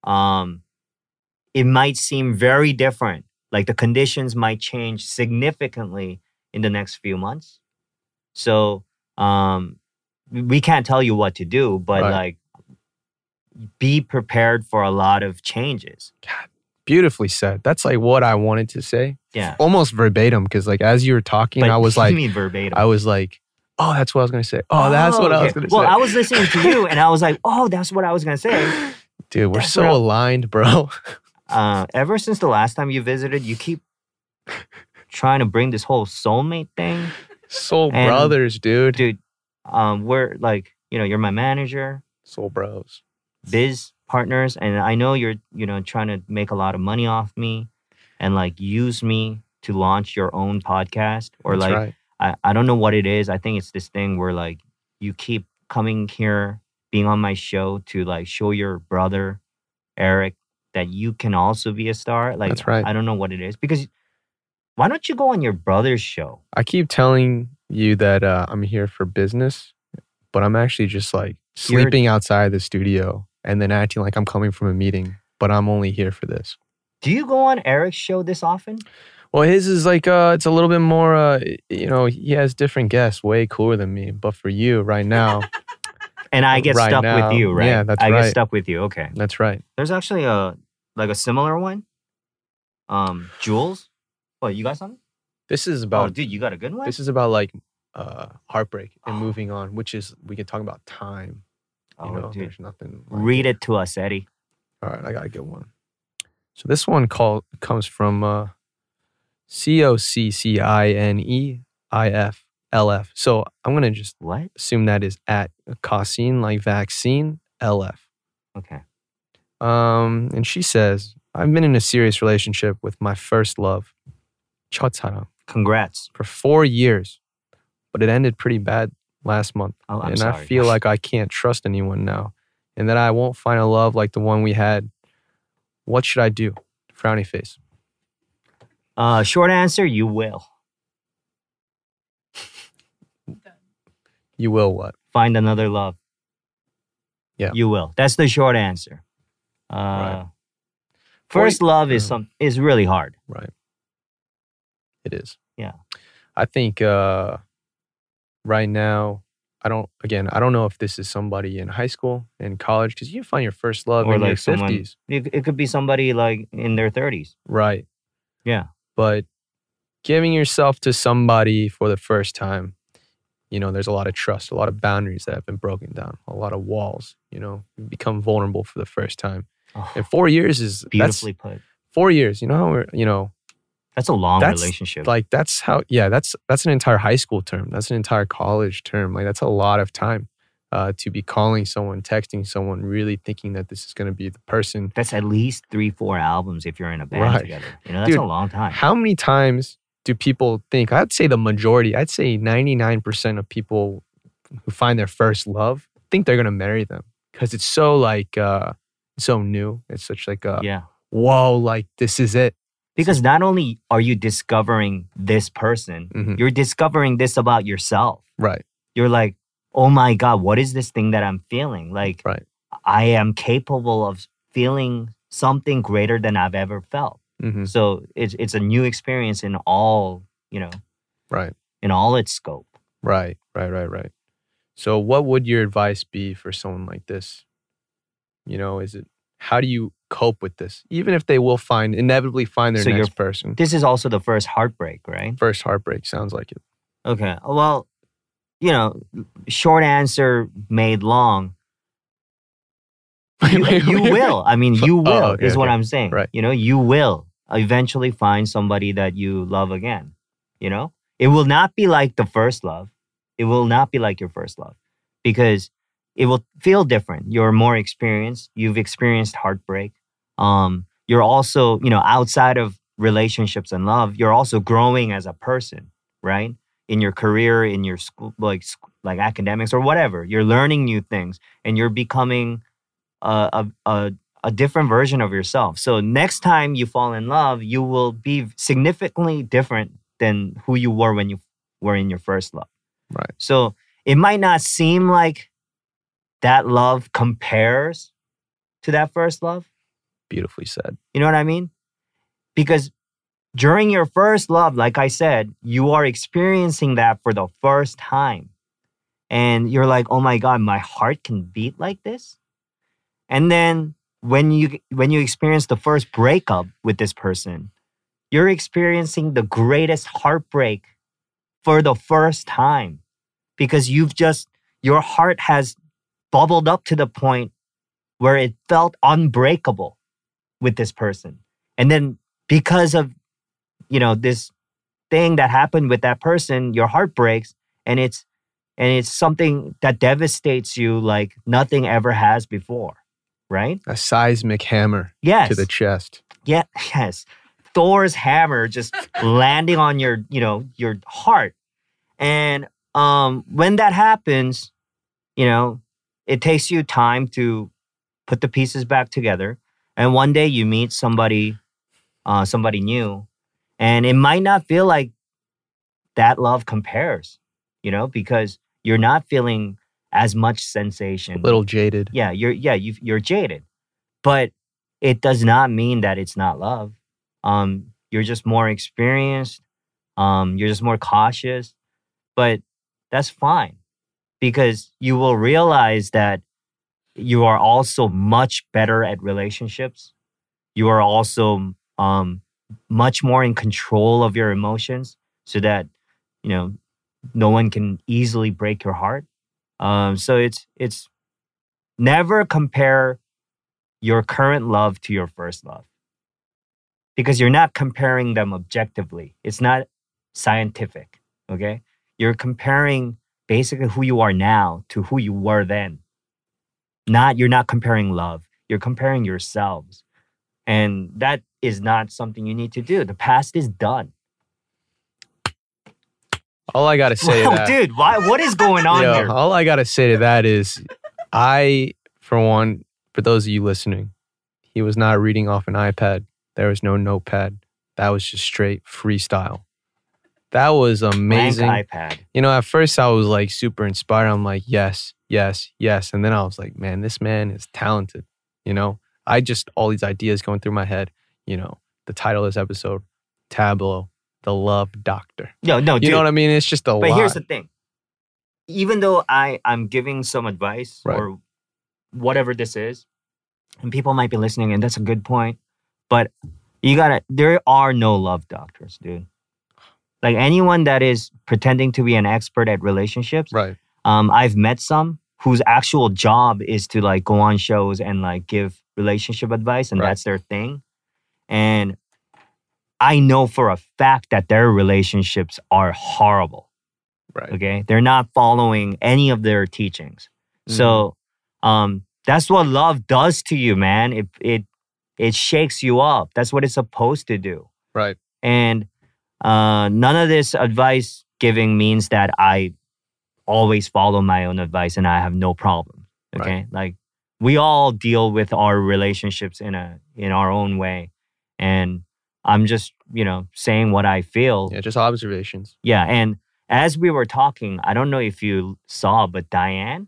it might seem very different. Like the conditions might change significantly in the next few months. So we can't tell you what to do, but Right. like be prepared for a lot of changes. Beautifully said. That's like what I wanted to say. Yeah. Almost verbatim, because like as you were talking, But I was you like, mean verbatim. oh, that's what I was gonna say. Oh, that's what I was okay. gonna say. Well, I was listening to you and I was like, oh, that's what I was gonna say. Dude, we're That's so what I- aligned, bro. Ever since the last time you visited, you keep trying to bring this whole soulmate thing. Soul And- brothers, dude. Dude, we're like, you're my manager, Soul bros. biz partners, and I know you're, trying to make a lot of money off me and like use me to launch your own podcast or That's like right. I don't know what it is. I think it's this thing where like you keep coming here, being on my show to like show your brother, Eric, that you can also be a star. Like, That's right. I don't know what it is. Because why don't you go on your brother's show? I keep telling you that I'm here for business, but I'm actually just like sleeping outside the studio and then acting like I'm coming from a meeting, but I'm only here for this. Do you go on Eric's show this often? Well, his is like, it's a little bit more, he has different guests, way cooler than me. But for you right now, And I get Right stuck now, with you, right? yeah, that's I right. get stuck with you. Okay. that's right. There's actually a similar one. Jules. What, you got something? This is Oh, about, dude, you got a good one? this is about like heartbreak and moving on, which is, we can talk about time. Dude. There's nothing. Like Read it to us, Eddie. All right, I got a good one. So this one comes from COCCINEIFLF. So I'm going to just What? assume that is at Cassine, like vaccine, LF. Okay. And she says, I've been in a serious relationship with my first love, 첫사랑, Congrats. for 4 years, but it ended pretty bad last month. Oh, I'm and sorry. I feel like I can't trust anyone now and that I won't find a love like the one we had. What should I do? Frowny face. Short answer, you will. Done. You will what? Find another love. Yeah. You will. That's the short answer. Right. First love is Yeah. is really hard. Right. It is. Yeah. I think right now, I don't know if this is somebody in high school, in college, because you find your first love Or in your like someone, 50s. it could be somebody like in their 30s. Right. Yeah. But giving yourself to somebody for the first time, there's a lot of trust, a lot of boundaries that have been broken down, a lot of walls, you become vulnerable for the first time. Oh, And 4 years is beautifully put. that's 4 years. How That's a long That's relationship. like that's an entire high school term. That's an entire college term. Like that's a lot of time to be calling someone, texting someone, really thinking that this is going to be the person. That's at least 3-4 albums if you're in a band Right. together. That's Dude, a long time. How many times do people think? I'd say the majority. I'd say 99% of people who find their first love think they're going to marry them because it's so like so new. It's such like a Yeah. whoa, like this is it. Because not only are you discovering this person, Mhm. you're discovering this about yourself. Right. You're like, oh my God, what is this thing that I'm feeling? Like, Right. I am capable of feeling something greater than I've ever felt. Hmm. So it's a new experience in all, Right. in all its scope. Right. So what would your advice be for someone like this? How do you cope with this? Even if they will inevitably find their So next person. This is also the first heartbreak, right? First heartbreak, sounds like it. Okay. Well, short answer made long. You will. I mean, you will okay, is what okay. I'm saying. Right. You will eventually find somebody that you love again. It will not be like the first love. It will not be like your first love because it will feel different. You're more experienced. You've experienced heartbreak. You're also, outside of relationships and love, you're also growing as a person, right? In your career, in your school, like academics or whatever. You're learning new things and you're becoming a different version of yourself. So next time you fall in love, you will be significantly different than who you were when you were in your first love. Right. So it might not seem like that love compares to that first love. Beautifully said. You know what I mean? Because during your first love, like I said, you are experiencing that for the first time. And you're like, oh my God, my heart can beat like this. And then when you experience the first breakup with this person, you're experiencing the greatest heartbreak for the first time because your heart has bubbled up to the point where it felt unbreakable with this person. And then because of, this thing that happened with that person, your heart breaks and it's something that devastates you like nothing ever has before, right? A seismic hammer Yes. to the chest. Yeah, yes. Thor's hammer just landing on your heart. And when that happens, it takes you time to put the pieces back together. And one day you meet somebody new, and it might not feel like that love compares, because you're not feeling as much sensation. A little jaded. Yeah, you're jaded, but it does not mean that it's not love. You're just more experienced. You're just more cautious, but that's fine because you will realize that you are also much better at relationships. You are also much more in control of your emotions, so that no one can easily break your heart. So it's never compare your current love to your first love, because you're not comparing them objectively. It's not scientific. Okay, you're comparing basically who you are now to who you were then. You're not comparing love. You're comparing yourselves, and that is not something you need to do. The past is done. All I gotta say to Whoa, that, dude, what is going on yo, here? all I gotta say to that is, for one, for those of you listening, he was not reading off an iPad. There was no notepad. That was just straight freestyle. That was amazing. Blank iPad. At first I was like super inspired. I'm like, yes, yes, yes. And then I was like, man, this man is talented. All these ideas going through my head. The title of this episode, Tableau, the Love Doctor. No, dude. You know what I mean? It's just a lot. But here's the thing. Even though I'm giving some advice Right. or whatever this is, and people might be listening, and that's a good point, but there are no love doctors, dude. Like anyone that is pretending to be an expert at relationships, Right. I've met some whose actual job is to like go on shows and like give relationship advice, and Right. that's their thing. And I know for a fact that their relationships are horrible. Right. Okay, they're not following any of their teachings. So, that's what love does to you, man. It shakes you up. That's what it's supposed to do. Right. And none of this advice giving means that I always follow my own advice and I have no problem. Okay, Right. like we all deal with our relationships in our own way, and I'm just saying what I feel. Yeah, just observations. Yeah, and as we were talking, I don't know if you saw, but Diane.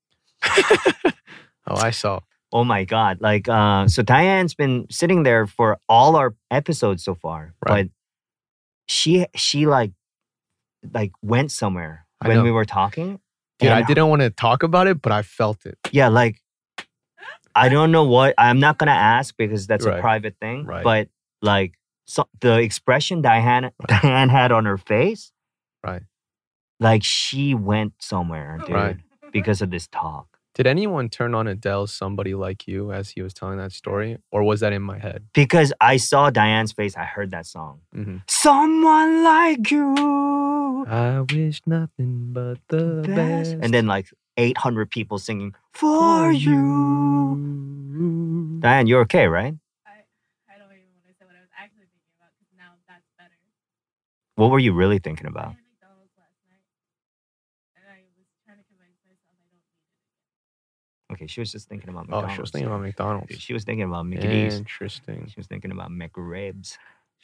Oh, I saw. Oh my God! Like, so Diane's been sitting there for all our episodes so far, Right. but she like went somewhere I when know. we were talking. Dude, I and- didn't want to talk about it, but I felt it. Yeah, like I don't know what. I'm not gonna ask because that's a Right. private thing. Right. But like, so the expression Diane had on her face, Right. like she went somewhere, dude, Right. because of this talk. Did anyone turn on Adele's Somebody Like You as he was telling that story? Or was that in my head? Because I saw Diane's face, I heard that song. Mhm. Someone like you. I wish nothing but the best. And then like 800 people singing for you. Diane, you're okay, right? I don't even want to say what I was actually thinking about because now that's better. What were you really thinking I about? had McDonald's last night, and I was trying to convince myself I don't need it. Okay, she was just thinking about Oh, McDonald's. she was thinking about McDonald's. She was thinking about Mickey D's. Interesting. She was thinking about McRibs.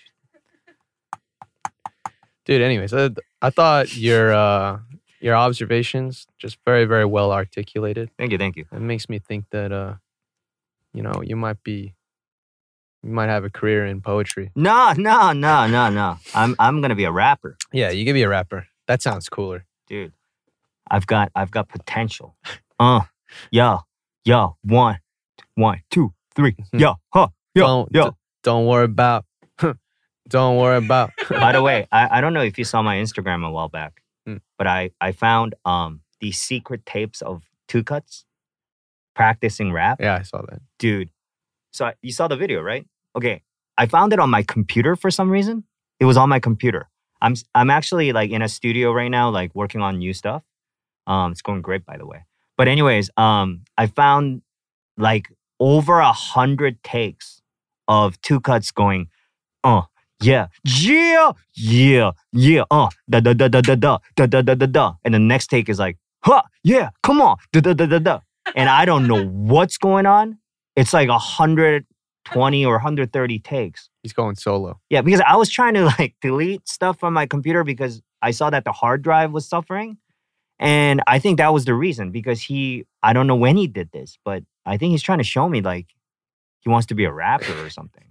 Dude, anyways, I thought your observations just very, very well articulated. Thank you. It makes me think that you might have a career in poetry. No. I'm gonna be a rapper, Yeah, you could be a rapper. That sounds cooler. dude. I've got potential. Yo, 1, 2, 3. Yo, huh, yo. Don't worry about. Don't worry about. By the way, I don't know if you saw my Instagram a while back, but I found the secret tapes of Two Cuts practicing rap. Yeah, I saw that. Dude. So you saw the video, right? Okay. I found it on my computer for some reason. It was on my computer. I'm actually like in a studio right now, like working on new stuff. It's going great, by the way. But anyways, I found like over 100 takes of Two Cuts going, yeah, da da da da da da da da da da da, and the next take is like, yeah, come on, da da da da da, and I don't know what's going on. It's like 100 20 or 130 takes. He's going solo. Yeah, because I was trying to like delete stuff from my computer because I saw that the hard drive was suffering. And I think that was the reason because I don't know when he did this, but I think he's trying to show me like he wants to be a rapper or something.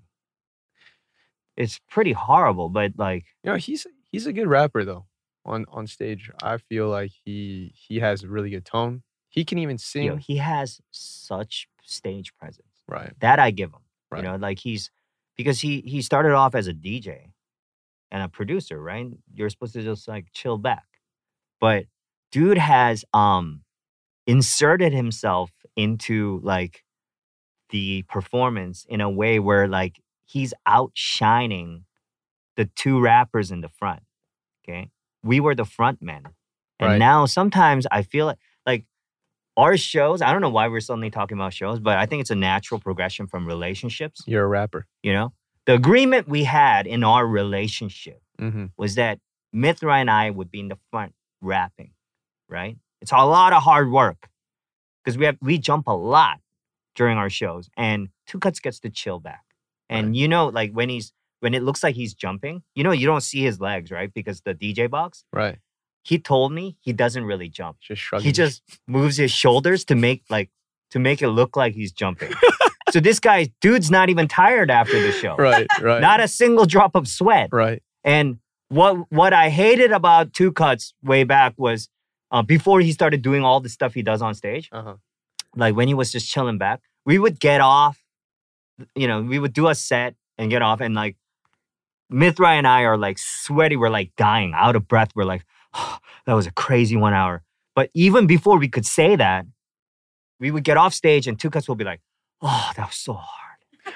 It's pretty horrible, but like, He's a good rapper though. On stage, I feel like he has a really good tone. He can even sing. he has such stage presence. Right. That I give him. Right. Like because he started off as a DJ and a producer, right? You're supposed to just like chill back. But dude has inserted himself into like the performance in a way where like he's outshining the two rappers in the front. Okay. We were the front men. And Right. now sometimes I feel like our shows, I don't know why we're suddenly talking about shows, but I think it's a natural progression from relationships. You're a rapper. The agreement we had in our relationship Mm-hmm. was that Mithra and I would be in the front rapping, right? It's a lot of hard work because we jump a lot during our shows, and Two Cuts gets to chill back. And like when it looks like he's jumping, you don't see his legs, right? Because the DJ box. Right. He told me he doesn't really jump. Just shrugging. He just moves his shoulders to make it look like he's jumping. So this dude's not even tired after the show. Right. Not a single drop of sweat. Right. And what I hated about Two Cuts way back was before he started doing all the stuff he does on stage, Uh-huh. like when he was just chilling back, we would get off, we would do a set and get off, and like Mithra and I are like sweaty, we're like dying, out of breath. We're like, oh, that was a crazy 1 hour. But even before we could say that, we would get off stage and Two Cuts will be like, oh, that was so hard.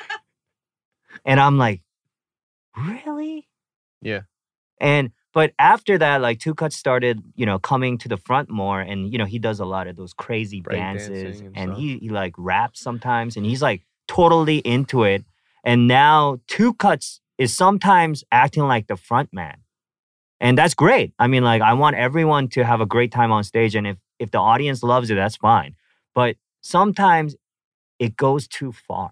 And I'm like, really? Yeah. But after that, like Two Cuts started, coming to the front more, and he does a lot of those crazy Break dances, dancing and and stuff. he like raps sometimes, and he's like totally into it. And now Two Cuts is sometimes acting like the front man, and that's great. I mean, like I want everyone to have a great time on stage, and if the audience loves it, that's fine. But sometimes it goes too far.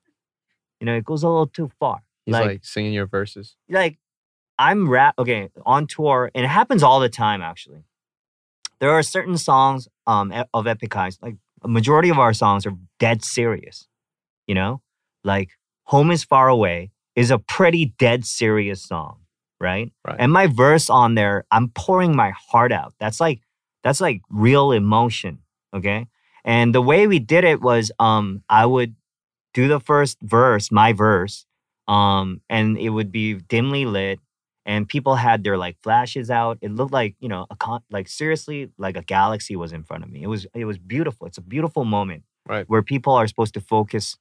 It goes a little too far. He's like singing your verses. Like I'm on tour, and it happens all the time, actually. There are certain songs of Epic Highs, like a majority of our songs are dead serious, Like Home is Far Away is a pretty dead serious song, right? Right. And my verse on there, I'm pouring my heart out. That's like real emotion, okay? And the way we did it was I would do the first verse, my verse, and it would be dimly lit, and people had their like flashes out. It looked like seriously like a galaxy was in front of me. It was beautiful. It's a beautiful moment, Right. where people are supposed to focus,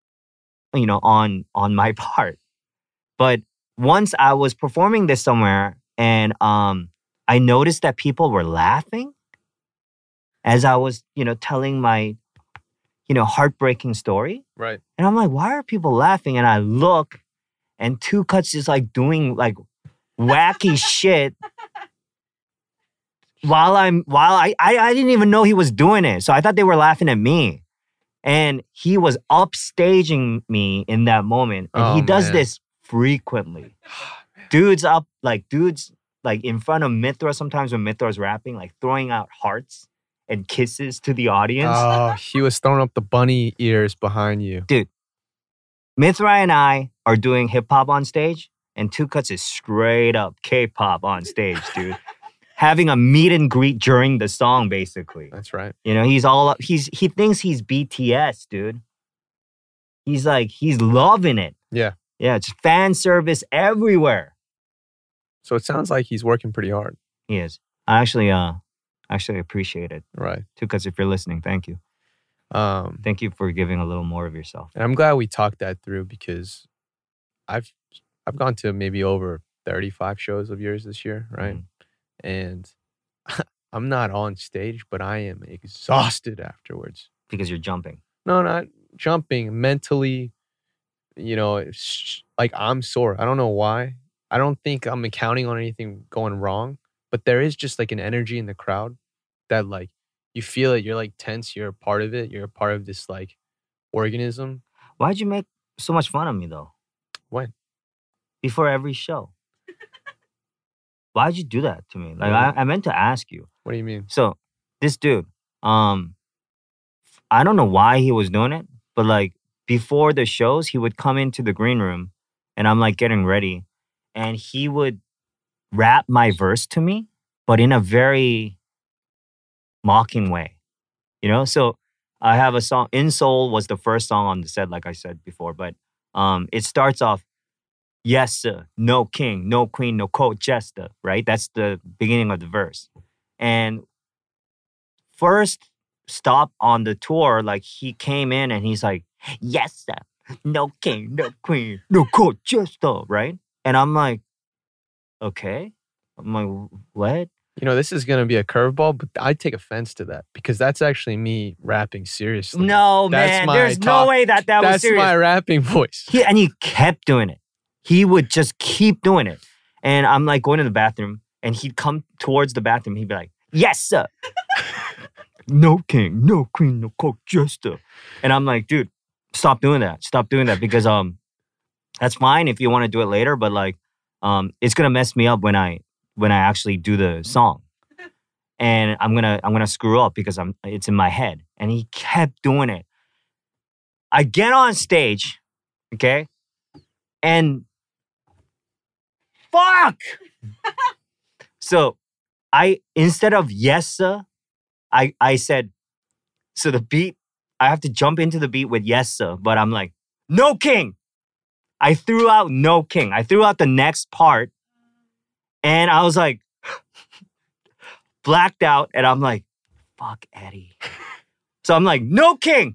on my part. But once I was performing this somewhere, and I noticed that people were laughing as I was telling my heartbreaking story. Right. And I'm like, why are people laughing? And I look, and Two Cuts is like doing like wacky shit while I didn't even know he was doing it. So I thought they were laughing at me. And he was upstaging me in that moment. And he does this frequently. Dudes in front of Mithra, sometimes when Mithra's rapping, like throwing out hearts and kisses to the audience. Oh, he was throwing up the bunny ears behind you. Dude, Mithra and I are doing hip hop on stage, and Two Cuts is straight up K-pop on stage, dude. Having a meet and greet during the song, basically. That's right. He thinks he's BTS, dude. He's loving it. Yeah. Yeah, it's fan service everywhere. So it sounds like he's working pretty hard. He is. I actually appreciate it. Right. Two Cuts, if you're listening, thank you. Thank you for giving a little more of yourself. And I'm glad we talked that through, because I've gone to maybe over 35 shows of yours this year, right? Mhm. And I'm not on stage, but I am exhausted afterwards. Because you're jumping. No, not jumping. Mentally, like I'm sore. I don't know why. I don't think I'm counting on anything going wrong, but there is just like an energy in the crowd that like you feel it. You're like tense. You're a part of it. You're a part of this like organism. Why'd you make so much fun of me though? When? Before every show. Why'd you do that to me? Like What? I meant to ask you. What do you mean? So this dude, I don't know why he was doing it, but like before the shows, he would come into the green room and I'm like getting ready and he would rap my verse to me, but in a very mocking way. You know? So I have a song, In Soul was the first song on the set, like I said before, but it starts off, yes, sir, no king, no queen, no court jester, right? That's the beginning of the verse. And first stop on the tour, like he came in and he's like, yes, sir, no king, no queen, no court jester, right? And I'm like, okay. I'm like, what? You know, this is going to be a curveball, but I take offense to that because that's actually me rapping seriously. No, That's man. my There's talk- no way that was That's serious. my rapping voice. And he kept doing it. He would just keep doing it. And I'm like going to the bathroom and he'd come towards the bathroom. He'd be like, yes, sir. No king, no queen, no court jester. And I'm like, dude, stop doing that. Stop doing that because that's fine if you want to do it later, but like it's gonna mess me up when I actually do the song. And I'm gonna screw up because it's in my head. And he kept doing it. I get on stage, okay? And fuck. So instead of yes, sir, I said, so the beat, I have to jump into the beat with yes, sir, but I'm like, no king. I threw out no king. I threw out the next part and I was like, blacked out and I'm like, fuck Eddie. So I'm like, no king.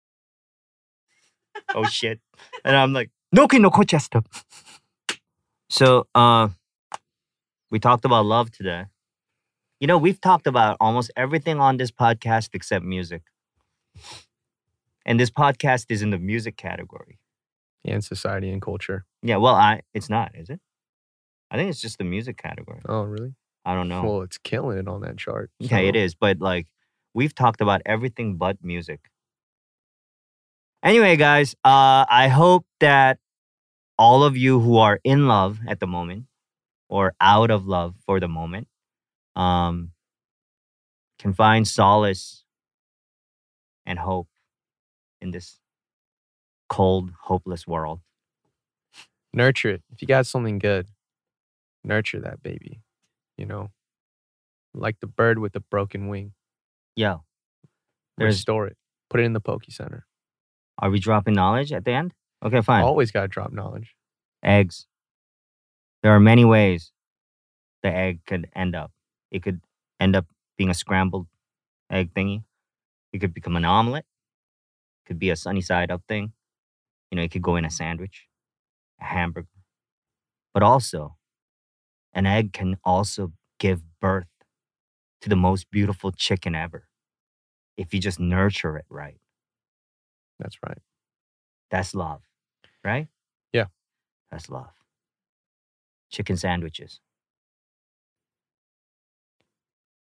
Oh shit. And I'm like, no king, no Colchester. So we talked about love today. You know, we've talked about almost everything on this podcast except music. And this podcast is in the music category. And society and culture. Yeah, well, it's not, is it? I think it's just the music category. Oh, really? I don't know. Well, it's killing it on that chart. Yeah, it is. But like, we've talked about everything but music. Anyway, guys, I hope that all of you who are in love at the moment or out of love for the moment can find solace and hope in this cold, hopeless world. Nurture it. If you got something good, nurture that baby. You know, like the bird with the broken wing. Yo, there's, Restore it. Put it in the Poke Center. are we dropping knowledge at the end? Okay, fine. Always got to drop knowledge. Eggs. There are many ways the egg could end up. It could end up being a scrambled egg thingy. It could become an omelet. It could be a sunny side up thing. You know, it could go in a sandwich, a hamburger. But also, an egg can also give birth to the most beautiful chicken ever if you just nurture it right. That's right. That's love, right? Yeah. That's love. Chicken sandwiches.